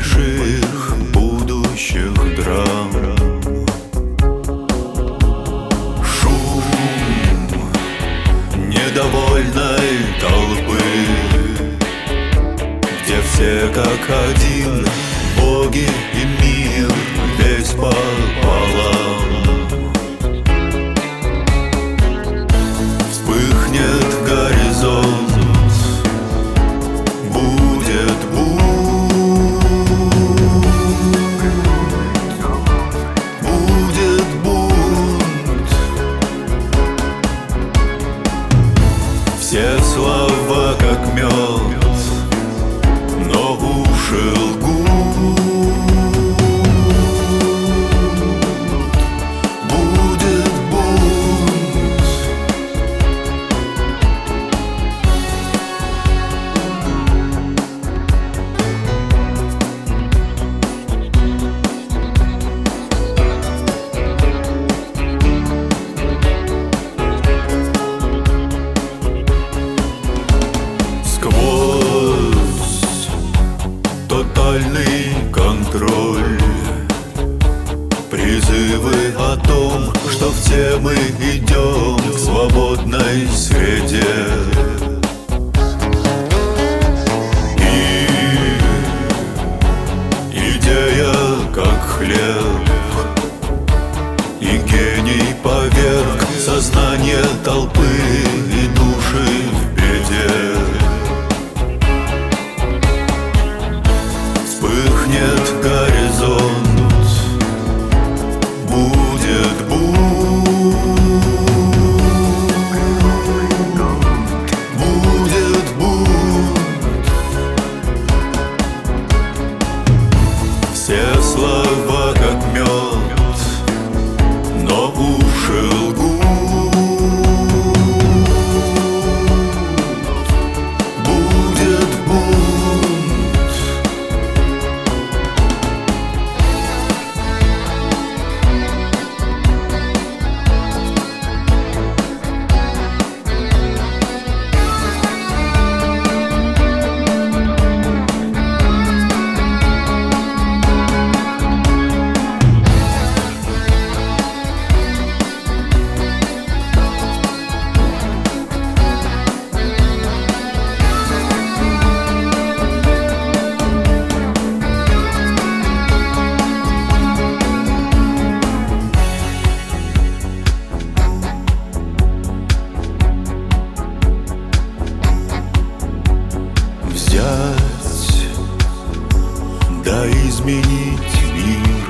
больших будущих драм. Шум недовольной толпы, где все как один, боги и мир весь пополам. Вспыхнет горизонт, будет бунт. Все слова как мед, но уши лгут. Будет бунт. Сквозь тотальный контроль, призывы о том, что все мы идем к свободной среде. И идея как хлеб, и гений поверг сознание толпы и души в беде. Вспыхнет горизонт, будет бунт. Все слова как мед, но уши лгут. Будет бунт. Взять, да изменить мир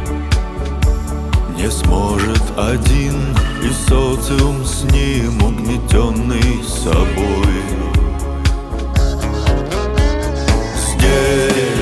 не сможет один, и социум с ним, угнетенный собой. Здесь